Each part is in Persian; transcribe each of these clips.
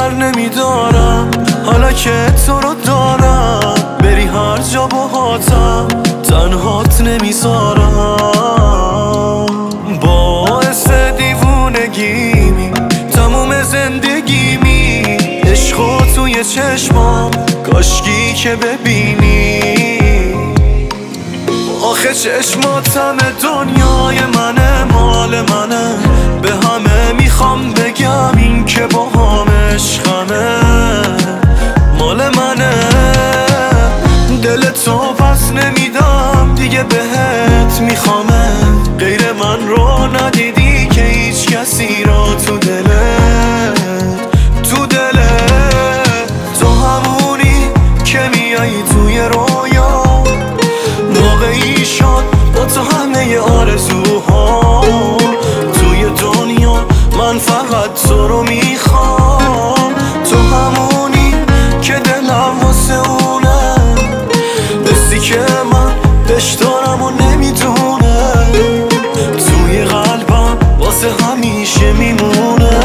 بر نمیدارم حالا که تو رو دارم، بری هر جا باهاتم تنهات نمیذارم. باعث دیوونگیمی تموم زندگیمی، عشقو توی چشمام کاشکی که ببینی. آخه چشماتم دنیای منه، مال منه، به همه میخوام بگم این که با هم عشقمه مال منه. دل تو پس نمیدم دیگه بهت میخوامه، غیر من رو ندیدی که هیچ کسی رو تو دلت تو همونی که میایی توی رویا، واقعی شد با تو همه آرزوها توی دنیا. من فقط تو رو میخوام، تو همونی که دلم واسه اونه، بسی که من بش دارم و نمیدونه، توی قلبم واسه همیشه میمونه.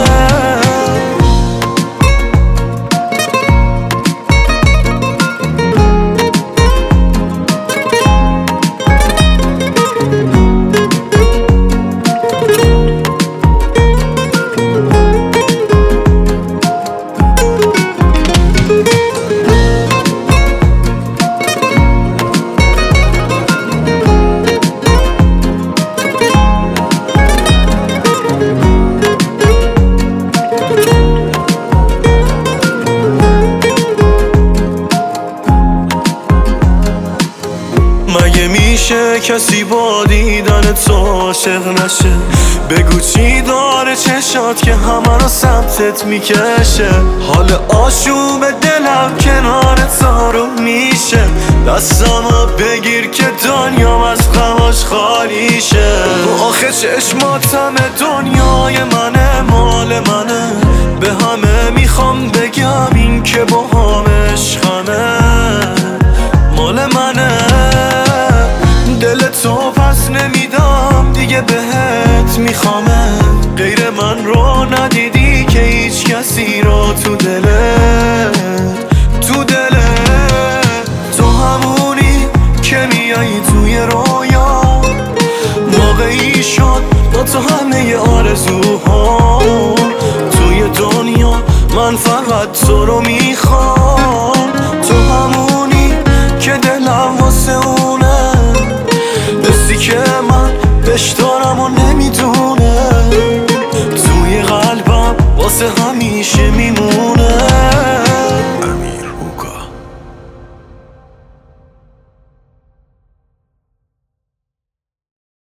مگه میشه کسی با دیدن تو عاشق نشه؟ بگو چی داره چشات که همه رو سمتت میکشه؟ حال آشوب دلم کنار تو رو میشه، دستمو بگیر که دنیام از غماش خالی شه. آخه چشماتم دنیای منه، مال منه، به همه میخوام بگم این که با هم عشقمه مال منه. دل تو پس نمیدم دیگه بهت میخوامه، غیر من رو ندیدی که هیچ کسی رو تو دلت تو همونی که میایی توی رویا، واقعی شد با تو همه آرزوها توی دنیا. من فقط تو رو میخوام، تو همونی که دلم واسه اونه، بسی که من بش دارم و نمیدونه، توی قلبم واسه همیشه